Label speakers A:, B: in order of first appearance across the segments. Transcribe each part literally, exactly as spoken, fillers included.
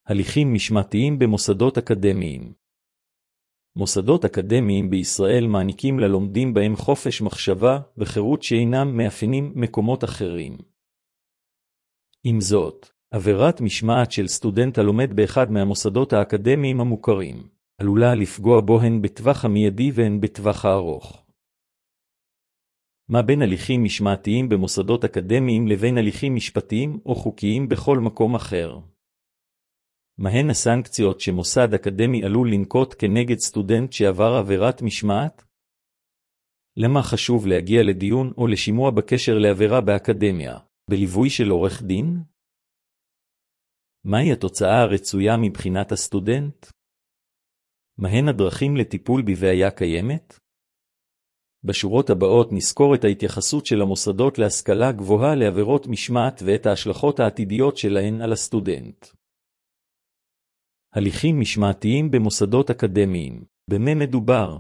A: הליכים משמעתיים במוסדות אקדמיים. מוסדות אקדמיים בישראל מעניקים ללומדים בהם חופש מחשבה וחירות שאינם מאפיינים מקומות אחרים. עם זאת, עבירת משמעת של סטודנט הלומד באחד מהמוסדות האקדמיים המוכרים, עלולה לפגוע בו הן בטווח המיידי והן בטווח הארוך. מה בין הליכים משמעתיים במוסדות אקדמיים לבין הליכים משפטיים או חוקיים בכל מקום אחר? מהן הסנקציות שמוסד אקדמי עלול לנקוט כנגד סטודנט שעבר עבירת משמעת? למה חשוב להגיע לדיון או לשימוע בקשר לעבירה באקדמיה, בליווי של עורך דין? מהי התוצאה הרצויה מבחינת הסטודנט? מהן הדרכים לטיפול בבעיה קיימת? בשורות הבאות נזכור את ההתייחסות של המוסדות להשכלה גבוהה לעבירות משמעת ואת ההשלכות העתידיות שלהן על הסטודנט. הליכים משמעתיים במוסדות אקדמיים, במה מדובר?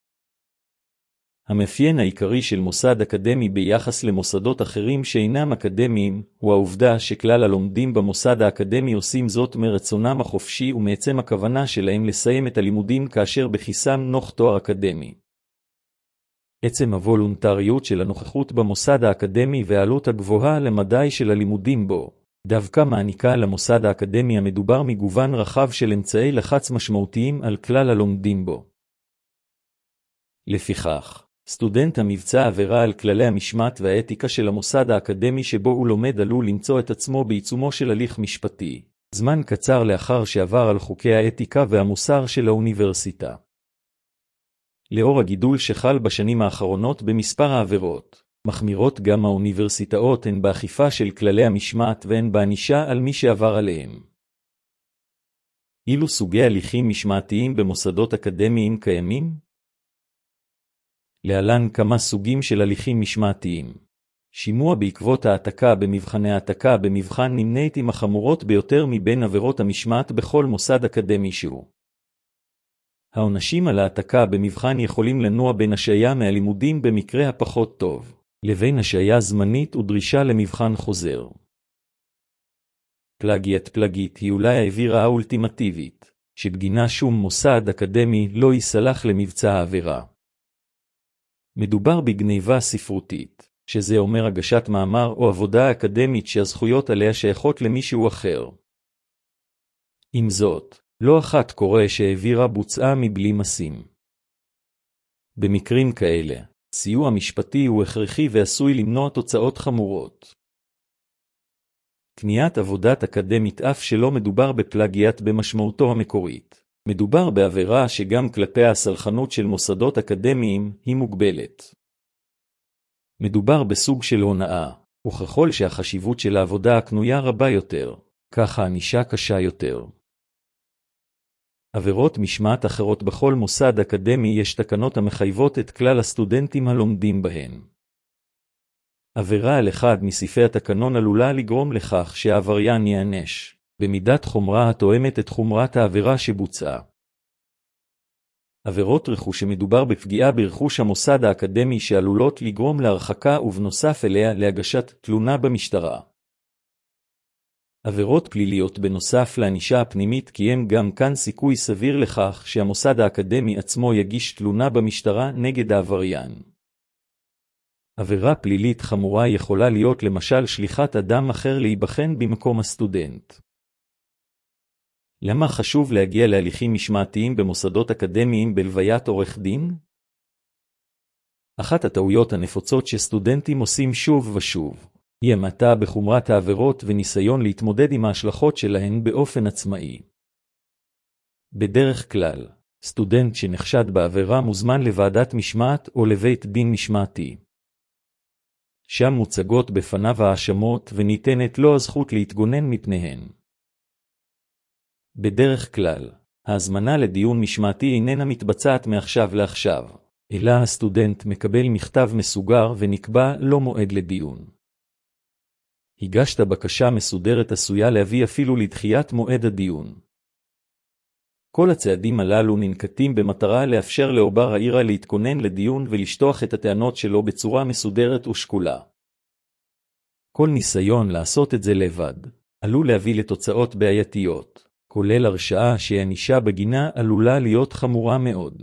A: המאפיין העיקרי של מוסד אקדמי ביחס למוסדות אחרים שאינם אקדמיים, הוא העובדה שכלל הלומדים במוסד האקדמי עושים זאת מרצונם החופשי ומעצם הכוונה שלהם לסיים את הלימודים כאשר בכיסם נוח תואר אקדמי. עצם הוולונטריות של הנוכחות במוסד האקדמי והעלות הגבוהה למדי של הלימודים בו, דווקא מעניקה למוסד האקדמי המדובר מגוון רחב של אמצעי לחץ משמעותיים על כלל הלומדים בו. לפיכך, סטודנט המבצע עבירה על כללי המשמעת והאתיקה של המוסד האקדמי שבו הוא לומד עלול למצוא את עצמו בעיצומו של הליך משפטי, זמן קצר לאחר שעבר על חוקי האתיקה והמוסר של האוניברסיטה. לאור הגידול שחל בשנים האחרונות במספר העבירות, מחמירות גם האוניברסיטאות הן באכיפה של כללי המשמעת והן בענישה על מי שעבר עליהם. אילו סוגי הליכים משמעתיים במוסדות אקדמיים קיימים? להלן כמה סוגים של הליכים משמעתיים. שימוע בעקבות העתקה במבחני העתקה במבחן נמנית עם החמורות ביותר מבין עבירות המשמעת בכל מוסד אקדמי שהוא. העונשים על העתקה במבחן יכולים לנוע בין השעיה מהלימודים במקרה הפחות טוב, לבין השעיה זמנית ודרישה למבחן חוזר. פלגיית פלגית היא אולי העבירה האולטימטיבית, שבגינה שום מוסד אקדמי לא יסלח למבצע העבירה. מדובר בגניבה ספרותית, שזה אומר הגשת מאמר או עבודה אקדמית שהזכויות עליה שייכות למישהו אחר. עם זאת, לא אחת קורה שהעבירה בוצעה מבלי מסים. במקרים כאלה, סיוע משפטי הוא הכרחי ועשוי למנוע תוצאות חמורות. קניית עבודת אקדמית אף שלא מדובר בפלגיית במשמעותו המקורית. מדובר בעבירה שגם כלפי הסלחנות של מוסדות אקדמיים היא מוגבלת. מדובר בסוג של הונאה, וככל שהחשיבות של העבודה הקנויה רבה יותר, כך הענישה קשה יותר. עבירות משמעת אחרות בכל מוסד אקדמי יש תקנות המחייבות את כלל הסטודנטים הלומדים בהן. עבירה על אחד מסעיפי התקנון עלולה לגרום לכך שהעבריין ייענש, במידת חומרה התואמת את חומרת העבירה שבוצעה. עבירות רכוש שמדובר בפגיעה ברכוש המוסד האקדמי שעלולות לגרום להרחקה ובנוסף אליה להגשת תלונה במשטרה. עבירות פליליות בנוסף לענישה הפנימית קיים גם כאן סיכוי סביר לכך שהמוסד האקדמי עצמו יגיש תלונה במשטרה נגד העבריין. עבירה פלילית חמורה יכולה להיות למשל שליחת אדם אחר להיבחן במקום הסטודנט. למה חשוב להגיע להליכים משמעתיים במוסדות אקדמיים בלוויית עורך דין? אחת הטעויות הנפוצות שסטודנטים עושים שוב ושוב, היא המעטה בחומרת העבירות וניסיון להתמודד עם ההשלכות שלהן באופן עצמאי. בדרך כלל, סטודנט שנחשד בעבירה מוזמן לוועדת משמעת או לבית דין משמעתי. שם מוצגות בפניו האשמות וניתנת לו הזכות להתגונן מפניהן. בדרך כלל, ההזמנה לדיון משמעתי איננה מתבצעת מעכשיו לעכשיו, אלא הסטודנט מקבל מכתב מסוגר ונקבע לו מועד לדיון. הגשת בקשה מסודרת עשויה להביא אפילו לדחיית מועד הדיון. כל הצעדים הללו ננקטים במטרה לאפשר לעובר העירה להתכונן לדיון ולשטוח את הטענות שלו בצורה מסודרת ושקולה. כל ניסיון לעשות את זה לבד, עלול להביא לתוצאות בעייתיות. כולל הרשעה שהענישה בגינה עלולה להיות חמורה מאוד.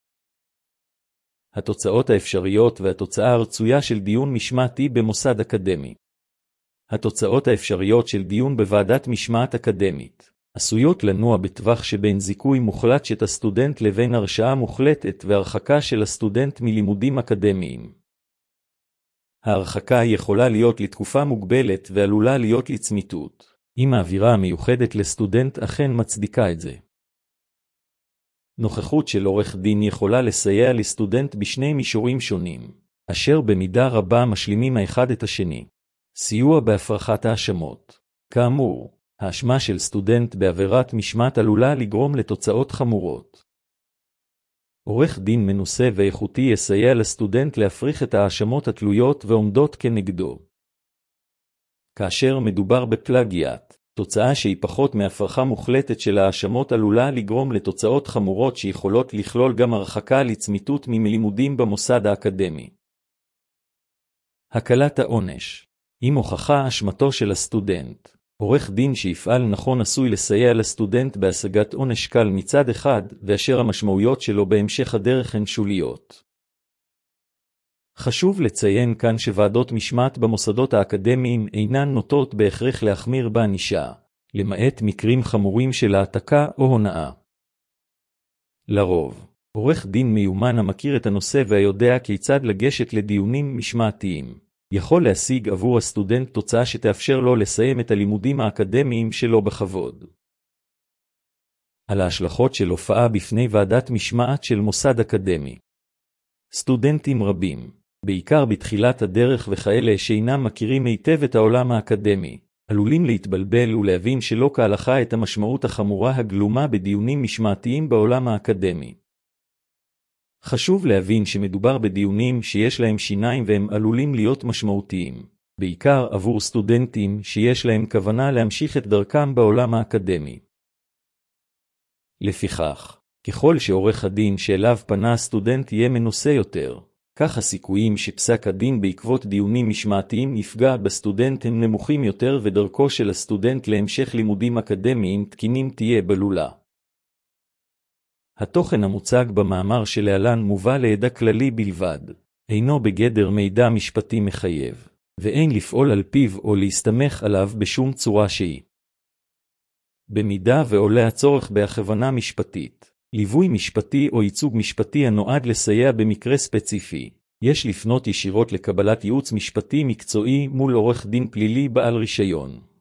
A: התוצאות האפשריות והתוצאה הרצויה של דיון משמעתי במוסד אקדמי. התוצאות האפשריות של דיון בוועדת משמעת אקדמית עשויות לנוע בטווח שבין זיכוי מוחלט של הסטודנט לבין הרשעה מוחלטת והרחקה של הסטודנט מלימודים אקדמיים. ההרחקה יכולה להיות לתקופה מוגבלת ועלולה להיות לצמיתות, אם האווירה המיוחדת לסטודנט אכן מצדיקה את זה. נוכחות של עורך דין יכולה לסייע לסטודנט בשני מישורים שונים, אשר במידה רבה משלימים האחד את השני. סיוע בהפרחת האשמות. כאמור, האשמה של סטודנט בעבירת משמעת עלולה לגרום לתוצאות חמורות. עורך דין מנוסה ואיכותי יסייע לסטודנט להפריך את האשמות התלויות ועומדות כנגדו. כאשר מדובר בפלאגיאט, תוצאה שהיא פחות מהפרחה מוחלטת של האשמות עלולה לגרום לתוצאות חמורות שיכולות לכלול גם הרחקה לצמיתות מלימודים במוסד האקדמי. הקלת העונש. עם הוכחה אשמתו של הסטודנט, עורך דין שיפעל נכון עשוי לסייע לסטודנט בהשגת עונש קל מצד אחד, ואשר המשמעויות שלו בהמשך הדרך הן שוליות. חשוב לציין כאן שוועדות משמעת במוסדות האקדמיים אינן נוטות בהכרח להחמיר בענישה, למעט מקרים חמורים של העתקה או הונאה. לרוב, עורך דין מיומן המכיר את הנושא והיודע כיצד לגשת לדיונים משמעתיים, יכול להשיג עבור הסטודנט תוצאה שתאפשר לו לסיים את הלימודים האקדמיים שלו בכבוד. על ההשלכות של הופעה בפני ועדת משמעת של מוסד אקדמי. סטודנטים רבים, בעיקר בתחילת הדרך וכאלה שאינם מכירים היטב את העולם האקדמי, עלולים להתבלבל ולהבין שלא כהלכה את המשמעות החמורה הגלומה בדיונים משמעתיים בעולם האקדמי. חשוב להבין שמדובר בדיונים שיש להם שיניים והם עלולים להיות משמעותיים, בעיקר עבור סטודנטים שיש להם כוונה להמשיך את דרכם בעולם האקדמי. לפיכך, ככל שעורך הדין שאליו פנה הסטודנט יהיה מנוסה יותר, כך הסיכויים שפסק הדין בעקבות דיונים משמעתיים יפגע בסטודנט הם נמוכים יותר ודרכו של הסטודנט להמשך לימודים אקדמיים תקינים תהיה בלולה. התוכן המוצג במאמר שלהלן מובא לידע כללי בלבד, אינו בגדר מידע משפטי מחייב, ואין לפעול על פיו או להסתמך עליו בשום צורה שהיא. במידה ועולה הצורך בהכוונה משפטית, ליווי משפטי או ייצוג משפטי הנועד לסייע במקרה ספציפי, יש לפנות ישירות לקבלת ייעוץ משפטי מקצועי מול עורך דין פלילי בעל רישיון.